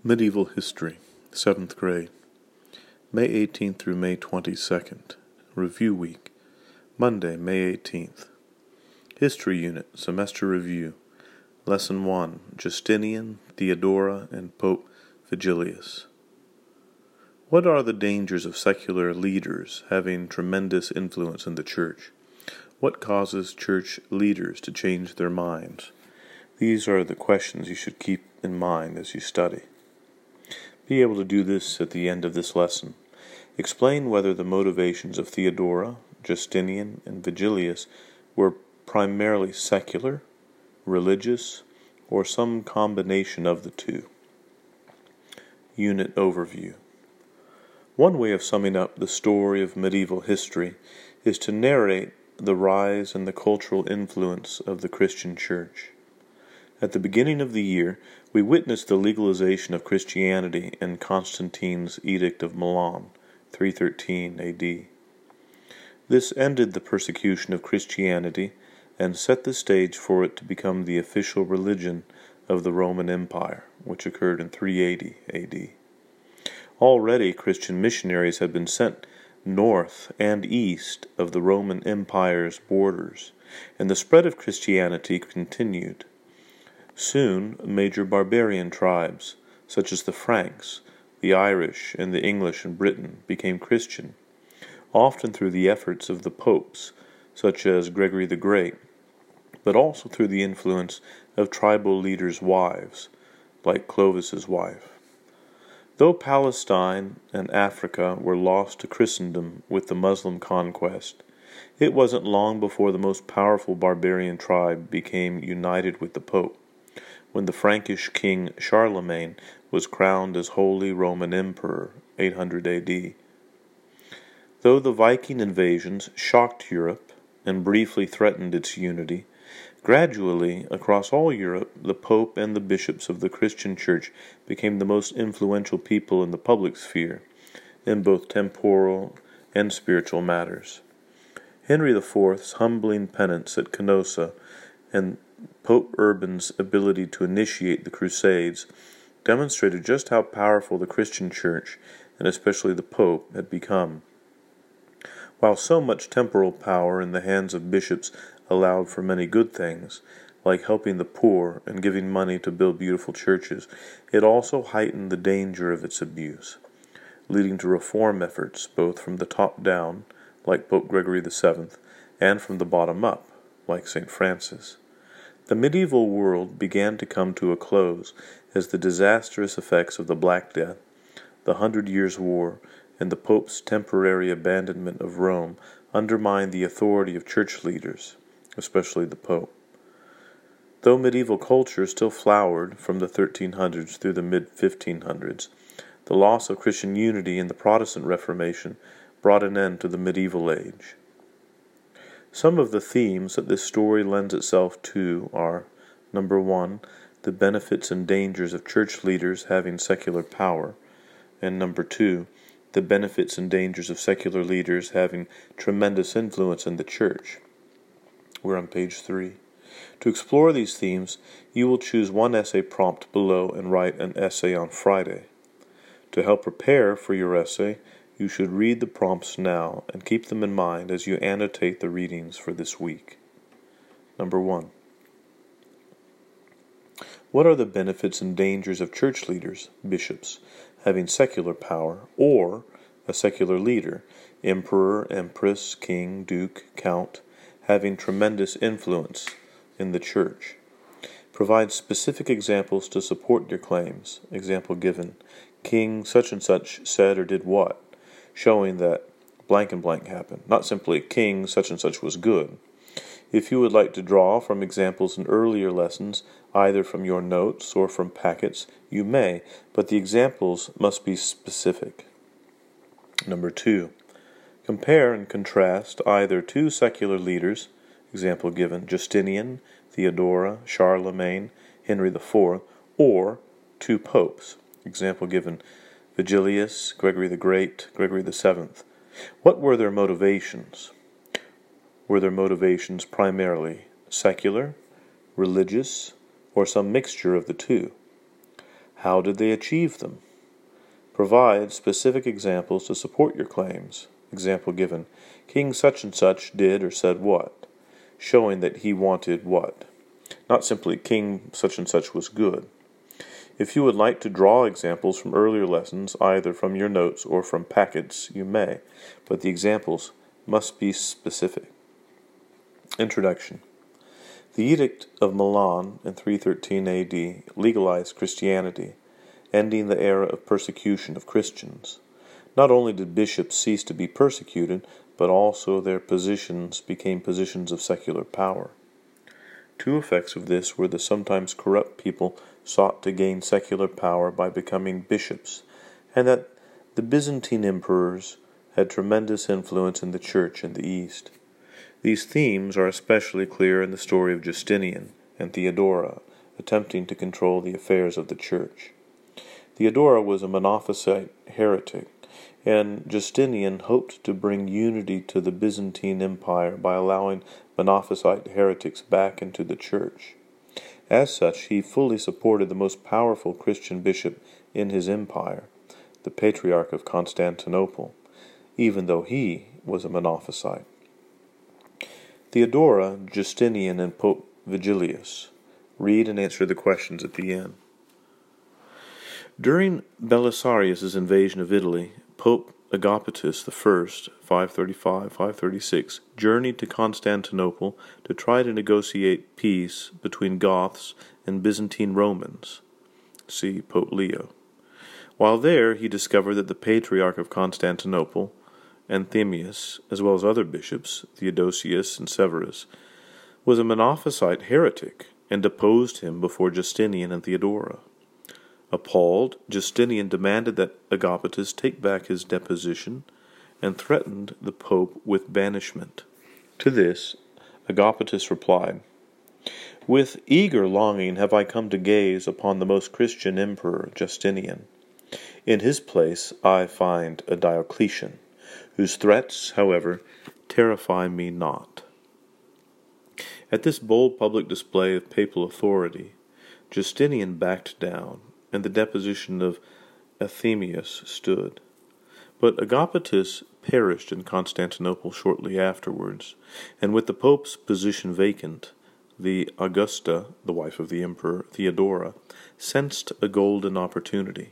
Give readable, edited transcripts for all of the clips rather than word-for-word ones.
Medieval History, 7th grade, May 18th through May 22nd, Review Week, Monday, May 18th. History Unit, Semester Review, Lesson 1, Justinian, Theodora, and Pope Vigilius. What are the dangers of secular leaders having tremendous influence in the Church? What causes Church leaders to change their minds? These are the questions you should keep in mind as you study. Be able to do this at the end of this lesson. Explain whether the motivations of Theodora, Justinian, and Vigilius were primarily secular, religious, or some combination of the two. Unit Overview. One way of summing up the story of medieval history is to narrate the rise and the cultural influence of the Christian Church. At the beginning of the year, we witnessed the legalization of Christianity in Constantine's Edict of Milan, 313 A.D. This ended the persecution of Christianity and set the stage for it to become the official religion of the Roman Empire, which occurred in 380 A.D. Already Christian missionaries had been sent north and east of the Roman Empire's borders, and the spread of Christianity continued. Soon, major barbarian tribes, such as the Franks, the Irish, and the English in Britain, became Christian, often through the efforts of the popes, such as Gregory the Great, but also through the influence of tribal leaders' wives, like Clovis's wife. Though Palestine and Africa were lost to Christendom with the Muslim conquest, it wasn't long before the most powerful barbarian tribe became united with the Pope, when the Frankish king Charlemagne was crowned as Holy Roman Emperor, 800 A.D. Though the Viking invasions shocked Europe and briefly threatened its unity, gradually, across all Europe, the Pope and the bishops of the Christian Church became the most influential people in the public sphere, in both temporal and spiritual matters. Henry IV's humbling penance at Canossa and Pope Urban's ability to initiate the Crusades demonstrated just how powerful the Christian Church, and especially the Pope, had become. While so much temporal power in the hands of bishops allowed for many good things, like helping the poor and giving money to build beautiful churches, it also heightened the danger of its abuse, leading to reform efforts both from the top down, like Pope Gregory VII, and from the bottom up, like St. Francis. The medieval world began to come to a close as the disastrous effects of the Black Death, the 100 Years' War, and the Pope's temporary abandonment of Rome undermined the authority of church leaders, especially the Pope. Though medieval culture still flowered from the 1300s through the mid-1500s, the loss of Christian unity in the Protestant Reformation brought an end to the medieval age. Some of the themes that this story lends itself to are, number 1, the benefits and dangers of church leaders having secular power, and number 2, the benefits and dangers of secular leaders having tremendous influence in the church. We're on page 3. To explore these themes, you will choose one essay prompt below and write an essay on Friday. To help prepare for your essay, you should read the prompts now and keep them in mind as you annotate the readings for this week. Number 1. What are the benefits and dangers of church leaders, bishops, having secular power, or a secular leader, emperor, empress, king, duke, count, having tremendous influence in the church? Provide specific examples to support your claims. Example given: King such and such said or did what, showing that blank and blank happened, not simply King such and such was good. If you would like to draw from examples in earlier lessons, either from your notes or from packets, you may, but the examples must be specific. Number 2. Compare and contrast either two secular leaders, example given, Justinian, Theodora, Charlemagne, Henry IV, or two popes, example given, Vigilius, Gregory the Great, Gregory VII. What were their motivations? Were their motivations primarily secular, religious, or some mixture of the two? How did they achieve them? Provide specific examples to support your claims. Example given: King such and such did or said what, showing that he wanted what. Not simply King such and such was good. If you would like to draw examples from earlier lessons, either from your notes or from packets, you may, but the examples must be specific. Introduction. The Edict of Milan in 313 AD legalized Christianity, ending the era of persecution of Christians. Not only did bishops cease to be persecuted, but also their positions became positions of secular power. Two effects of this were that sometimes corrupt people sought to gain secular power by becoming bishops, and that the Byzantine emperors had tremendous influence in the church in the East. These themes are especially clear in the story of Justinian and Theodora, attempting to control the affairs of the church. Theodora was a Monophysite heretic, and Justinian hoped to bring unity to the Byzantine Empire by allowing Monophysite heretics back into the church. As such, he fully supported the most powerful Christian bishop in his empire, the Patriarch of Constantinople, even though he was a Monophysite. Theodora, Justinian, and Pope Vigilius. Read and answer the questions at the end. During Belisarius' invasion of Italy, Pope Agapetus I, 535-536, journeyed to Constantinople to try to negotiate peace between Goths and Byzantine Romans. See Pope Leo. While there, he discovered that the Patriarch of Constantinople, Anthemius, as well as other bishops, Theodosius and Severus, was a Monophysite heretic and deposed him before Justinian and Theodora. Appalled, Justinian demanded that Agapetus take back his deposition and threatened the pope with banishment. To this, Agapetus replied, "With eager longing have I come to gaze upon the most Christian emperor, Justinian. In his place I find a Diocletian, whose threats, however, terrify me not." At this bold public display of papal authority, Justinian backed down, and the deposition of Anthemius stood. But Agapetus perished in Constantinople shortly afterwards, and with the pope's position vacant, the Augusta, the wife of the emperor, Theodora, sensed a golden opportunity.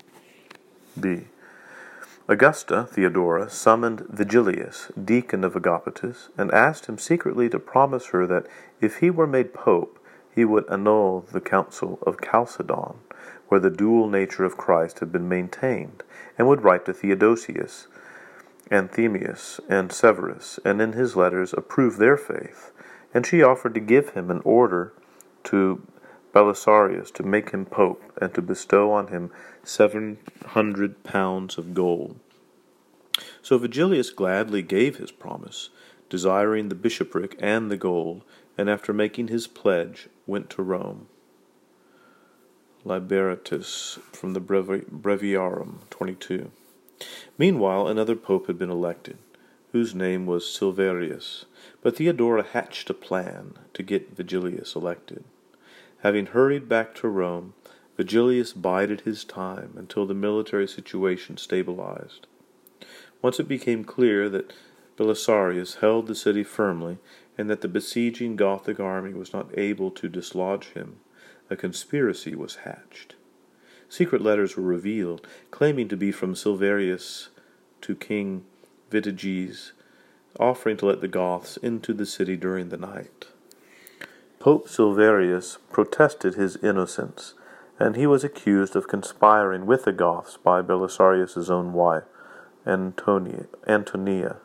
B. Augusta, Theodora, summoned Vigilius, deacon of Agapetus, and asked him secretly to promise her that if he were made pope, he would annul the Council of Chalcedon, where the dual nature of Christ had been maintained, and would write to Theodosius, Anthemius, and Severus, and in his letters approve their faith, and she offered to give him an order to Belisarius to make him pope, and to bestow on him 700 pounds of gold. So Vigilius gladly gave his promise, desiring the bishopric and the gold, and after making his pledge, went to Rome. Liberatus, from the Breviarium 22. Meanwhile, another pope had been elected, whose name was Silverius, but Theodora hatched a plan to get Vigilius elected. Having hurried back to Rome, Vigilius bided his time until the military situation stabilized. Once it became clear that Belisarius held the city firmly, and that the besieging Gothic army was not able to dislodge him, a conspiracy was hatched. Secret letters were revealed, claiming to be from Silverius to King Vitiges, offering to let the Goths into the city during the night. Pope Silverius protested his innocence, and he was accused of conspiring with the Goths by Belisarius' own wife, Antonina,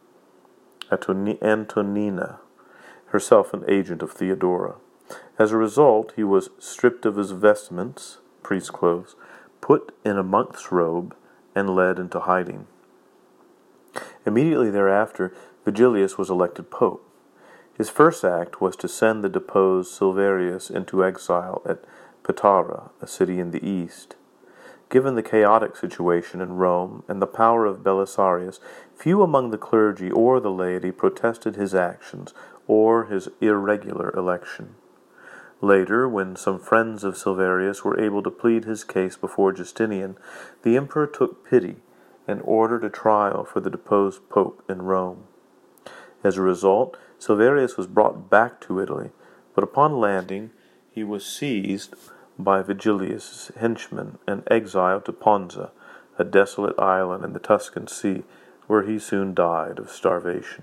herself an agent of Theodora. As a result, he was stripped of his vestments, priest's clothes, put in a monk's robe, and led into hiding. Immediately thereafter, Vigilius was elected pope. His first act was to send the deposed Silverius into exile at Patara, a city in the east. Given the chaotic situation in Rome and the power of Belisarius, few among the clergy or the laity protested his actions or his irregular election. Later, when some friends of Silverius were able to plead his case before Justinian, the emperor took pity and ordered a trial for the deposed pope in Rome. As a result, Silverius was brought back to Italy, but upon landing he was seized by Vigilius' henchmen and exiled to Ponza, a desolate island in the Tuscan Sea, where he soon died of starvation.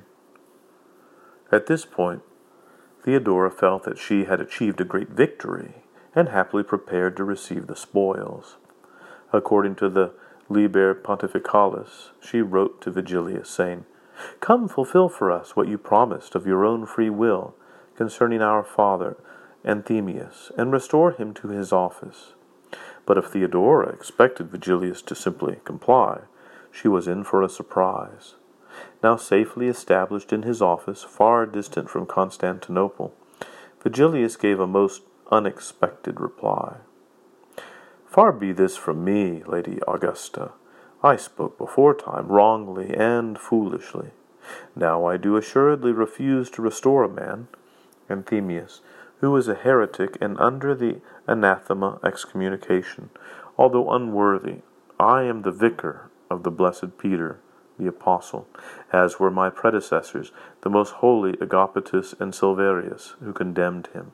At this point, Theodora felt that she had achieved a great victory and happily prepared to receive the spoils. According to the Liber Pontificalis, she wrote to Vigilius, saying, "Come, fulfill for us what you promised of your own free will concerning our father Anthemius, and restore him to his office." But if Theodora expected Vigilius to simply comply, she was in for a surprise. Now safely established in his office, far distant from Constantinople, Vigilius gave a most unexpected reply. "Far be this from me, Lady Augusta. I spoke beforetime wrongly and foolishly. Now I do assuredly refuse to restore a man, Anthemius, who is a heretic and under the anathema excommunication, although unworthy. I am the vicar of the blessed Peter, the apostle, as were my predecessors, the most holy Agapetus and Silverius, who condemned him."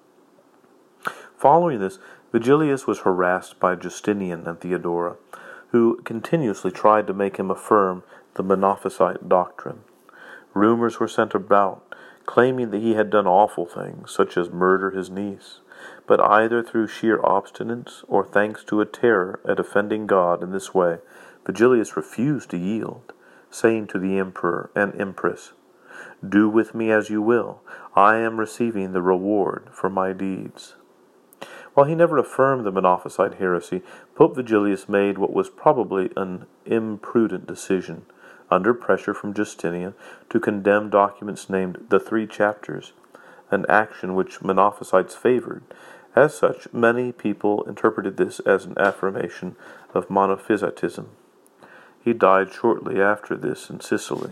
Following this, Vigilius was harassed by Justinian and Theodora, who continuously tried to make him affirm the Monophysite doctrine. Rumors were sent about, claiming that he had done awful things, such as murder his niece, but either through sheer obstinance or thanks to a terror at offending God in this way, Vigilius refused to yield, saying to the emperor and empress, "Do with me as you will. I am receiving the reward for my deeds." While he never affirmed the Monophysite heresy, Pope Vigilius made what was probably an imprudent decision, under pressure from Justinian, to condemn documents named the Three Chapters, an action which Monophysites favored. As such, many people interpreted this as an affirmation of Monophysitism. He died shortly after this in Sicily.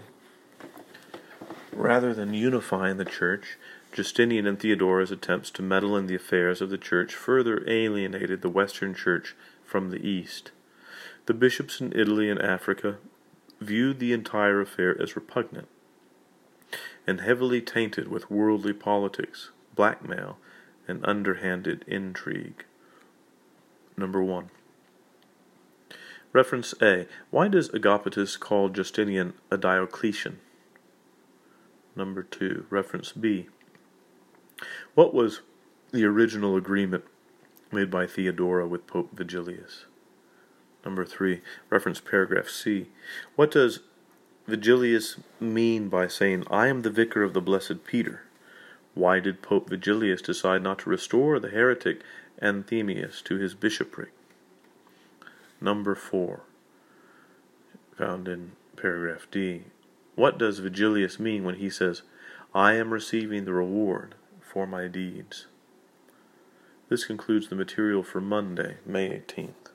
Rather than unifying the Church, Justinian and Theodora's attempts to meddle in the affairs of the Church further alienated the Western Church from the East. The bishops in Italy and Africa viewed the entire affair as repugnant and heavily tainted with worldly politics, blackmail, and underhanded intrigue. Number 1. Reference A. Why does Agapetus call Justinian a Diocletian? Number 2. Reference B. What was the original agreement made by Theodora with Pope Vigilius? Number 3. Reference paragraph C. What does Vigilius mean by saying, "I am the vicar of the blessed Peter"? Why did Pope Vigilius decide not to restore the heretic Anthemius to his bishopric? Number 4, found in paragraph D. What does Vigilius mean when he says, "I am receiving the reward for my deeds"? This concludes the material for Monday, May 18th.